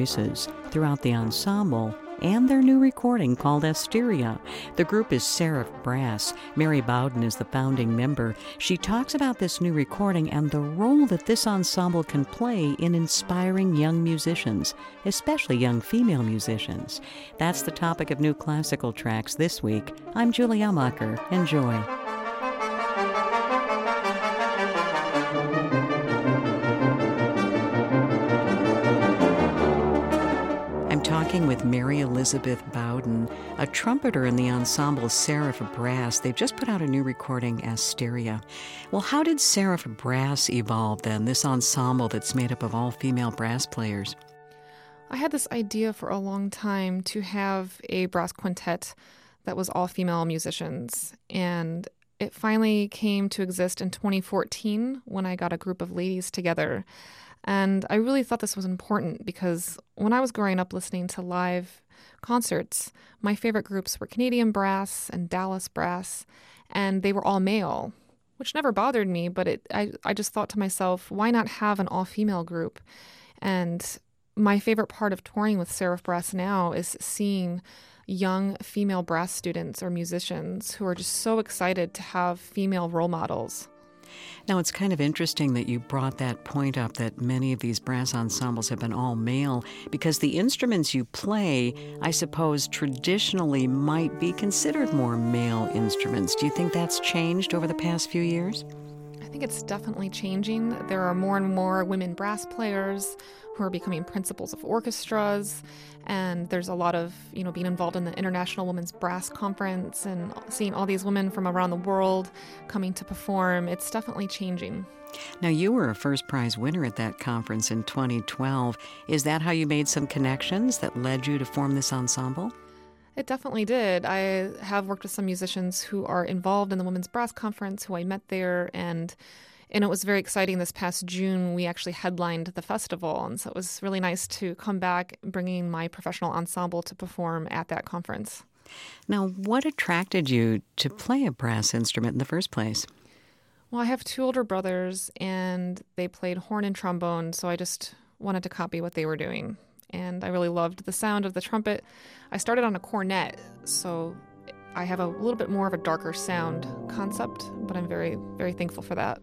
voices throughout the ensemble and their new recording called Asteria. The group is Seraph Brass. Mary Bowden is the founding member. She talks about this new recording and the role that this ensemble can play in inspiring young musicians, especially young female musicians. That's the topic of New Classical Tracks this week. I'm Julie Amacher. Enjoy. With Mary Elizabeth Bowden, a trumpeter in the ensemble Seraph Brass. They've just put out a new recording, Asteria. Well, how did Seraph Brass evolve then, this ensemble that's made up of all female brass players? I had this idea for a long time to have a brass quintet that was all female musicians, and it finally came to exist in 2014 when I got a group of ladies together. And I really thought this was important because when I was growing up listening to live concerts, my favorite groups were Canadian Brass and Dallas Brass, and they were all male, which never bothered me, but I just thought to myself, why not have an all-female group? And my favorite part of touring with Seraph Brass now is seeing young female brass students or musicians who are just so excited to have female role models. Now, it's kind of interesting that you brought that point up that many of these brass ensembles have been all male because the instruments you play, I suppose, traditionally might be considered more male instruments. Do you think that's changed over the past few years? I think it's definitely changing. There are more and more women brass players who are becoming principals of orchestras, and there's a lot of, being involved in the International Women's Brass Conference and seeing all these women from around the world coming to perform. It's definitely changing. Now, you were a first prize winner at that conference in 2012. Is that how you made some connections that led you to form this ensemble? It definitely did. I have worked with some musicians who are involved in the Women's Brass Conference who I met there, and it was very exciting. This past June, we actually headlined the festival, and so it was really nice to come back bringing my professional ensemble to perform at that conference. Now, what attracted you to play a brass instrument in the first place? Well, I have two older brothers, and they played horn and trombone, so I just wanted to copy what they were doing. And I really loved the sound of the trumpet. I started on a cornet, so I have a little bit more of a darker sound concept, but I'm very, very thankful for that.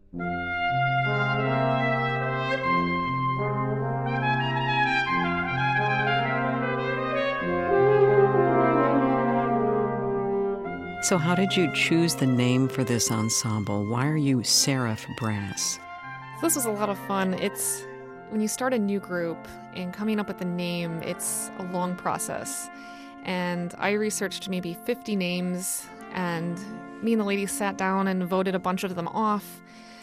So how did you choose the name for this ensemble? Why are you Seraph Brass? This was a lot of fun. When you start a new group and coming up with a name, it's a long process. And I researched maybe 50 names, and me and the ladies sat down and voted a bunch of them off.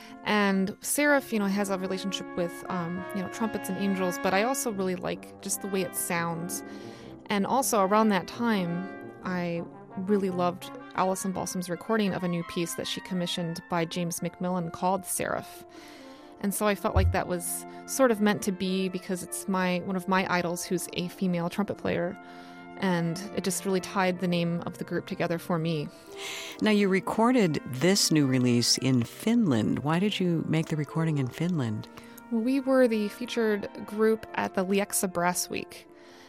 And Seraph, has a relationship with, trumpets and angels, but I also really like just the way it sounds. And also around that time, I really loved Alison Balsam's recording of a new piece that she commissioned by James McMillan called Seraph. And so I felt like that was sort of meant to be because it's one of my idols who's a female trumpet player. And it just really tied the name of the group together for me. Now, you recorded this new release in Finland. Why did you make the recording in Finland? Well, we were the featured group at the Lieksa Brass Week.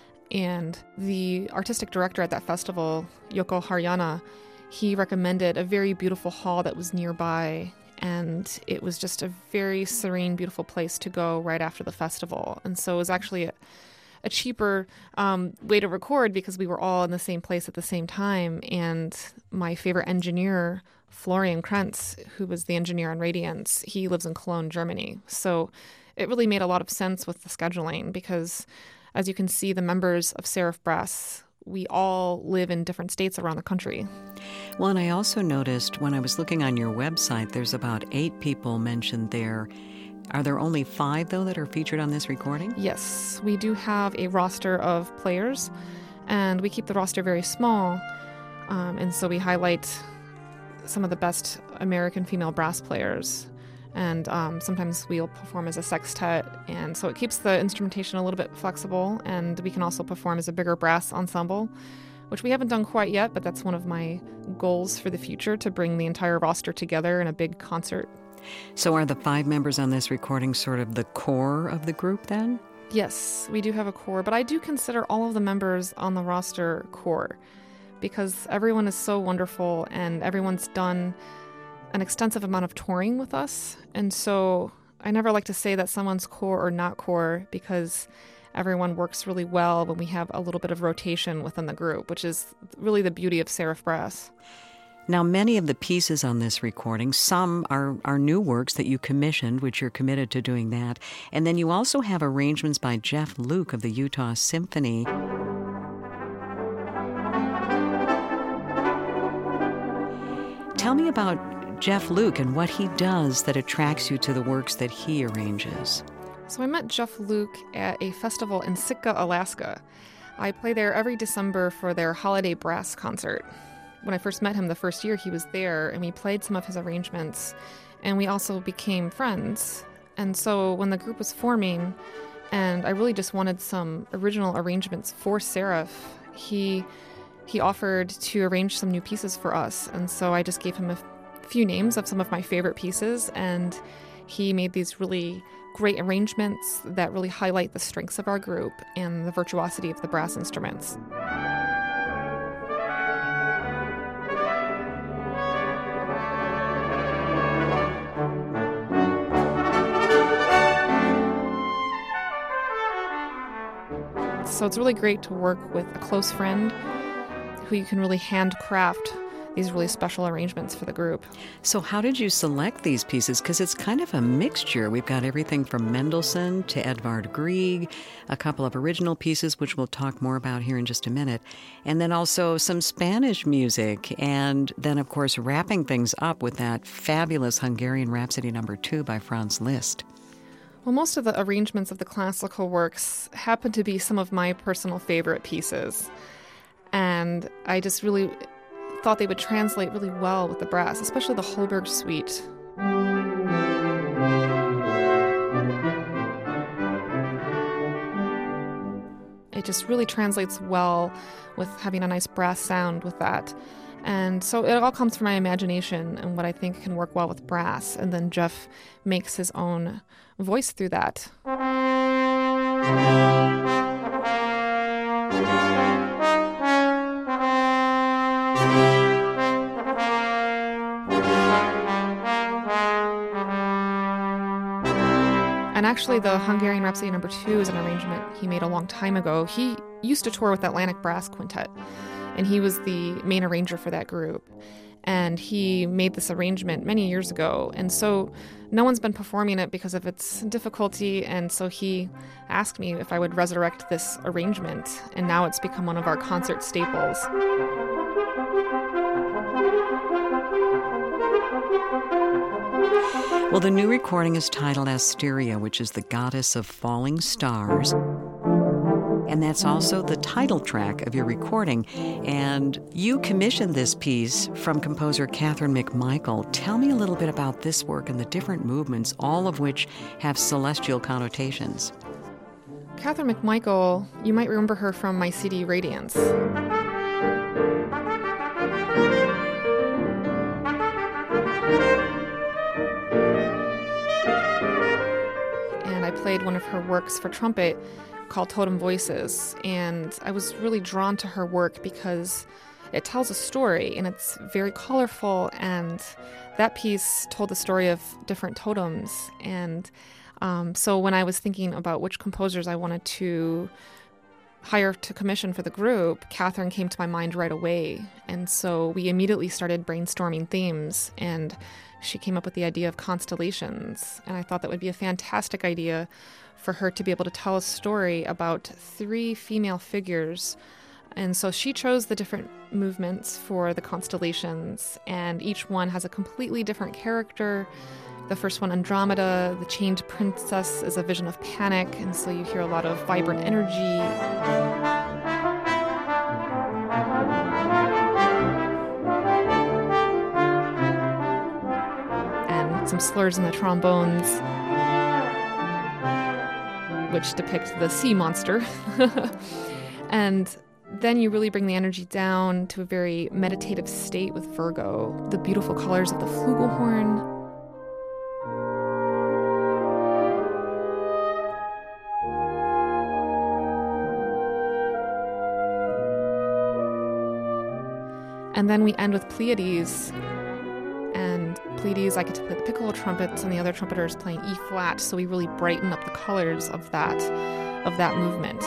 And the artistic director at that festival, Jouko Harjana, he recommended a very beautiful hall that was nearby. And it was just a very serene, beautiful place to go right after the festival. And so it was actually a cheaper way to record because we were all in the same place at the same time. And my favorite engineer, Florian Krenz, who was the engineer on Radiance, he lives in Cologne, Germany. So it really made a lot of sense with the scheduling because, as you can see, the members of Seraph Brass, we all live in different states around the country. Well, and I also noticed when I was looking on your website, there's about 8 people mentioned there. Are there only 5, though, that are featured on this recording? Yes, we do have a roster of players, and we keep the roster very small. And so we highlight some of the best American female brass players. And sometimes we'll perform as a sextet. And so it keeps the instrumentation a little bit flexible. And we can also perform as a bigger brass ensemble, which we haven't done quite yet, but that's one of my goals for the future, to bring the entire roster together in a big concert. So are the 5 members on this recording sort of the core of the group then? Yes, we do have a core, but I do consider all of the members on the roster core because everyone is so wonderful and everyone's done an extensive amount of touring with us. And so I never like to say that someone's core or not core because everyone works really well when we have a little bit of rotation within the group, which is really the beauty of Seraph Brass. Now, many of the pieces on this recording, some are new works that you commissioned, which you're committed to doing that. And then you also have arrangements by Jeff Luke of the Utah Symphony. Tell me about Jeff Luke and what he does that attracts you to the works that he arranges. So I met Jeff Luke at a festival in Sitka, Alaska. I play there every December for their holiday brass concert. When I first met him the first year he was there, and we played some of his arrangements, and we also became friends. And so when the group was forming, and I really just wanted some original arrangements for Seraph, he offered to arrange some new pieces for us. And so I just gave him a few names of some of my favorite pieces, and he made these really great arrangements that really highlight the strengths of our group and the virtuosity of the brass instruments. So it's really great to work with a close friend who you can really handcraft these really special arrangements for the group. So how did you select these pieces? Because it's kind of a mixture. We've got everything from Mendelssohn to Edvard Grieg, a couple of original pieces, which we'll talk more about here in just a minute, and then also some Spanish music, and then, of course, wrapping things up with that fabulous Hungarian Rhapsody No. 2 by Franz Liszt. Well, most of the arrangements of the classical works happen to be some of my personal favorite pieces. And I just really thought they would translate really well with the brass, especially the Holberg Suite. It just really translates well with having a nice brass sound with that. And so it all comes from my imagination and what I think can work well with brass. And then Jeff makes his own voice through that. And actually, the Hungarian Rhapsody No. 2 is an arrangement he made a long time ago. He used to tour with Atlantic Brass Quintet, and he was the main arranger for that group. And he made this arrangement many years ago. And so no one's been performing it because of its difficulty. And so he asked me if I would resurrect this arrangement. And now it's become one of our concert staples. Well, the new recording is titled Asteria, which is the goddess of falling stars. And that's also the title track of your recording. And you commissioned this piece from composer Katherine McMichael. Tell me a little bit about this work and the different movements, all of which have celestial connotations. Katherine McMichael, you might remember her from my CD Radiance. And I played one of her works for trumpet called Totem Voices, and I was really drawn to her work because it tells a story and it's very colorful, and that piece told the story of different totems. And so when I was thinking about which composers I wanted to hire to commission for the group, Katherine came to my mind right away. And so we immediately started brainstorming themes, and she came up with the idea of constellations. And I thought that would be a fantastic idea for her to be able to tell a story about 3 female figures. And so she chose the different movements for the constellations, and each one has a completely different character. The first one, Andromeda, the chained princess, is a vision of panic, and so you hear a lot of vibrant energy. And some slurs in the trombones, which depict the sea monster. And then you really bring the energy down to a very meditative state with Virgo, the beautiful colors of the flugelhorn. And then we end with Pleiades. And Pleiades, I get to play the piccolo trumpets, and the other trumpeter is playing E flat, so we really brighten up the colors of that movement.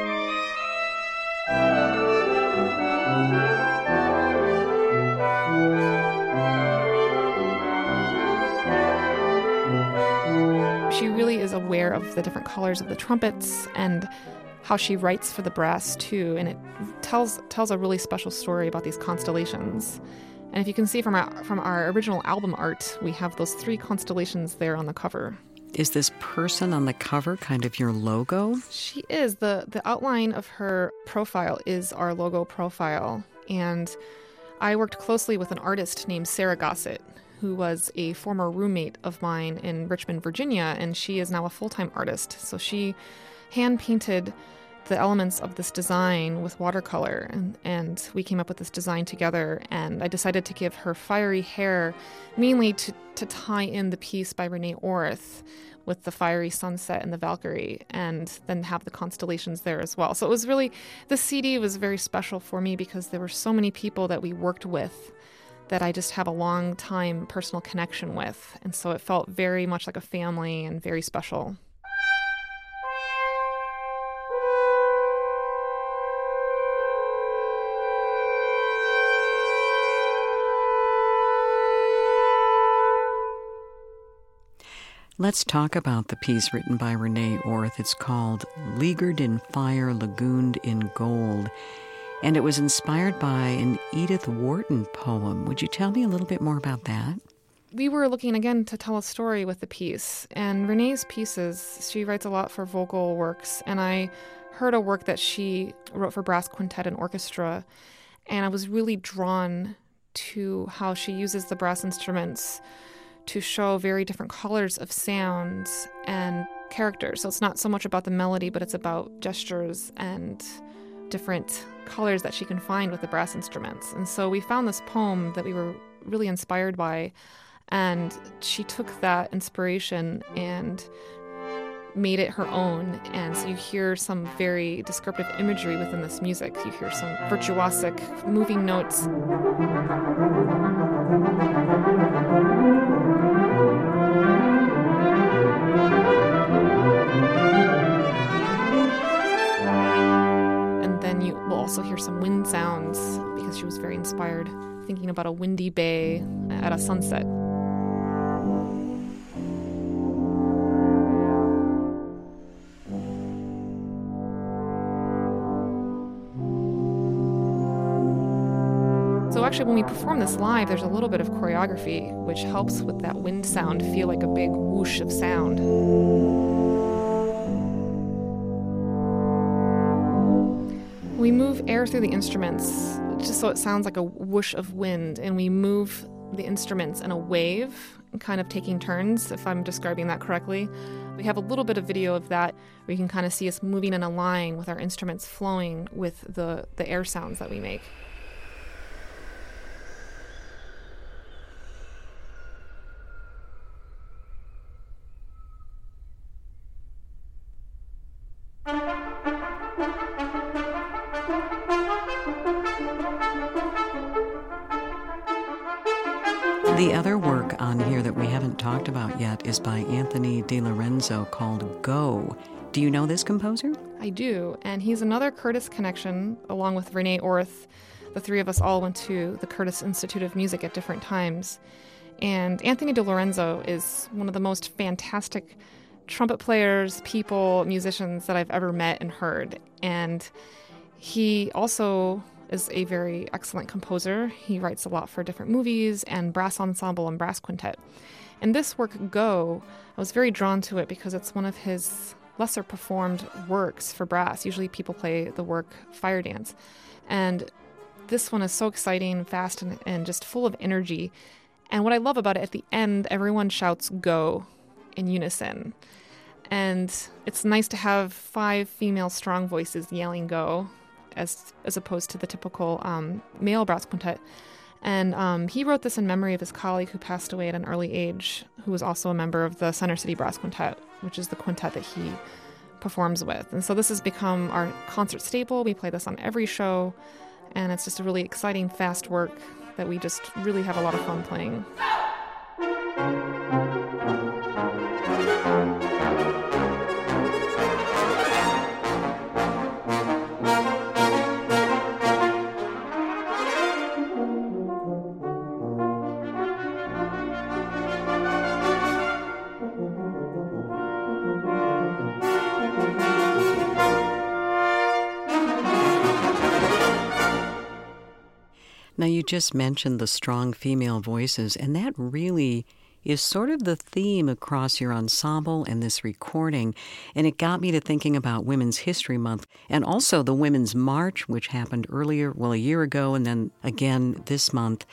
She really is aware of the different colors of the trumpets and how she writes for the brass too, and it tells a really special story about these constellations. And if you can see from our original album art, we have those 3 constellations there on the cover. Is this person on the cover kind of your logo? She is. The outline of her profile is our logo profile. And I worked closely with an artist named Sarah Gossett, who was a former roommate of mine in Richmond, Virginia, and she is now a full-time artist. So she hand-painted the elements of this design with watercolor, and we came up with this design together, and I decided to give her fiery hair mainly to tie in the piece by Renee Orth with the fiery sunset and the Valkyrie, and then have the constellations there as well. So it was really, the CD was very special for me because there were so many people that we worked with that I just have a long time personal connection with, and so it felt very much like a family and very special. Let's talk about the piece written by Renee Orth. It's called Leaguered in Fire, Lagooned in Gold, and it was inspired by an Edith Wharton poem. Would you tell me a little bit more about that? We were looking again to tell a story with the piece, and Renee's pieces, she writes a lot for vocal works, and I heard a work that she wrote for brass quintet and orchestra, and I was really drawn to how she uses the brass instruments to show very different colors of sounds and characters. So it's not so much about the melody, but it's about gestures and different colors that she can find with the brass instruments. And so we found this poem that we were really inspired by, and she took that inspiration and made it her own. And so you hear some very descriptive imagery within this music. You hear some virtuosic moving notes. And then you will also hear some wind sounds because she was very inspired, thinking about a windy bay at a sunset. So actually, when we perform this live, there's a little bit of choreography, which helps with that wind sound feel like a big whoosh of sound. We move air through the instruments, just so it sounds like a whoosh of wind, and we move the instruments in a wave, kind of taking turns, if I'm describing that correctly. We have a little bit of video of that, where you can kind of see us moving in a line with our instruments flowing with the air sounds that we make. The other work on here that we haven't talked about yet is by Anthony DiLorenzo called Go. Do you know this composer? I do, and he's another Curtis connection, along with Renee Orth. The three of us all went to the Curtis Institute of Music at different times. And Anthony DiLorenzo is one of the most fantastic trumpet players, people, musicians that I've ever met and heard. And he also is a very excellent composer. He writes a lot for different movies and brass ensemble and brass quintet. And this work, Go, I was very drawn to it because it's one of his lesser performed works for brass. Usually people play the work Fire Dance. And this one is so exciting, fast, and just full of energy. And what I love about it, at the end, everyone shouts Go in unison. And it's nice to have 5 female strong voices yelling Go, as opposed to the typical male brass quintet. And he wrote this in memory of his colleague who passed away at an early age, who was also a member of the Center City Brass Quintet, which is the quintet that he performs with. And so this has become our concert staple. We play this on every show, And it's just a really exciting, fast work that we just really have a lot of fun playing. Now, you just mentioned the strong female voices, and that really is sort of the theme across your ensemble and this recording. And it got me to thinking about Women's History Month and also the Women's March, which happened earlier, a year ago, and then again this month.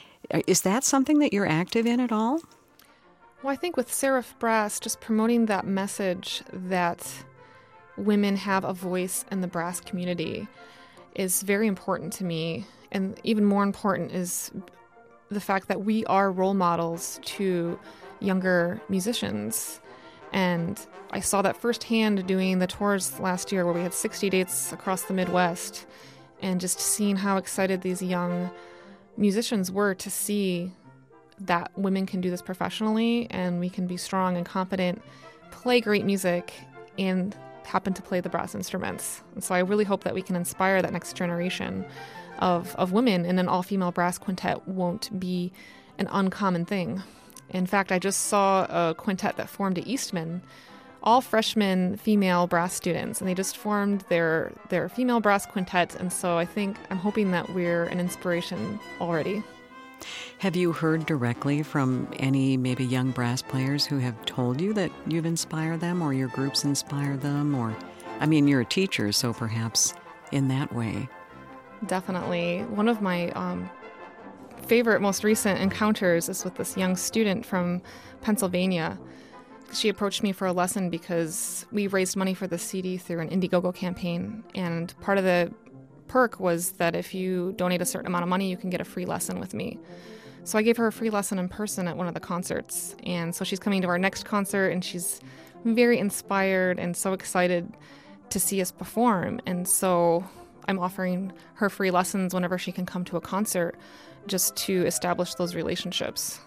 Is that something that you're active in at all? Well, I think with Seraph Brass, just promoting that message that women have a voice in the brass community is very important to me. And even more important is the fact that we are role models to younger musicians. And I saw that firsthand doing the tours last year where we had 60 dates across the Midwest, and just seeing how excited these young musicians were to see that women can do this professionally and we can be strong and confident, play great music, and happen to play the brass instruments. And so I really hope that we can inspire that next generation of women, and an all-female brass quintet won't be an uncommon thing. In fact, I just saw a quintet that formed at Eastman, all freshman female brass students, and they just formed their female brass quintet, and so I'm hoping that we're an inspiration already. Have you heard directly from any maybe young brass players who have told you that you've inspired them or your groups inspire them? Or, I mean, you're a teacher, so perhaps in that way. Definitely. One of my favorite, most recent encounters is with this young student from Pennsylvania. She approached me for a lesson because we raised money for the CD through an Indiegogo campaign, and part of the perk was that if you donate a certain amount of money, you can get a free lesson with me. So I gave her a free lesson in person at one of the concerts, and so she's coming to our next concert, and she's very inspired and so excited to see us perform. And so I'm offering her free lessons whenever she can come to a concert, just to establish those relationships.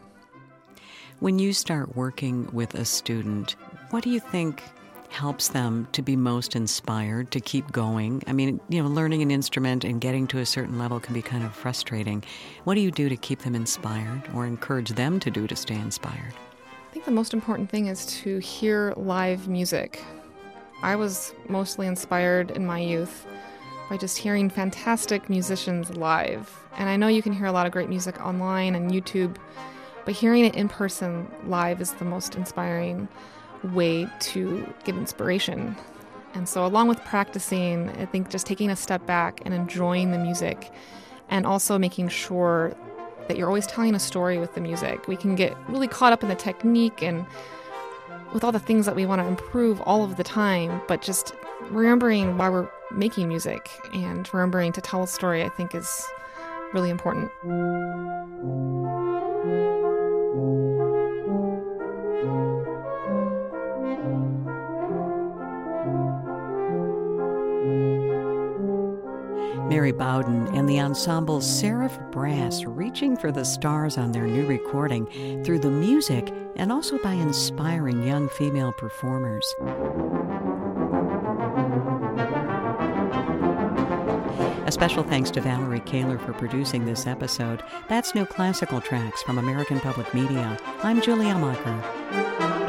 When you start working with a student, what do you think helps them to be most inspired to keep going? I mean, learning an instrument and getting to a certain level can be kind of frustrating. What do you do to keep them inspired, or encourage them to do to stay inspired? I think the most important thing is to hear live music. I was mostly inspired in my youth by just hearing fantastic musicians live. And I know you can hear a lot of great music online and YouTube, but hearing it in person live is the most inspiring way to get inspiration. And so along with practicing, I think just taking a step back and enjoying the music, and also making sure that you're always telling a story with the music. We can get really caught up in the technique and with all the things that we want to improve all of the time, but just remembering why we're making music and remembering to tell a story, I think, is really important. Mary Bowden and the ensemble Seraph Brass reaching for the stars on their new recording through the music and also by inspiring young female performers. A special thanks to Valerie Kaler for producing this episode. That's New Classical Tracks from American Public Media. I'm Julia Mocker.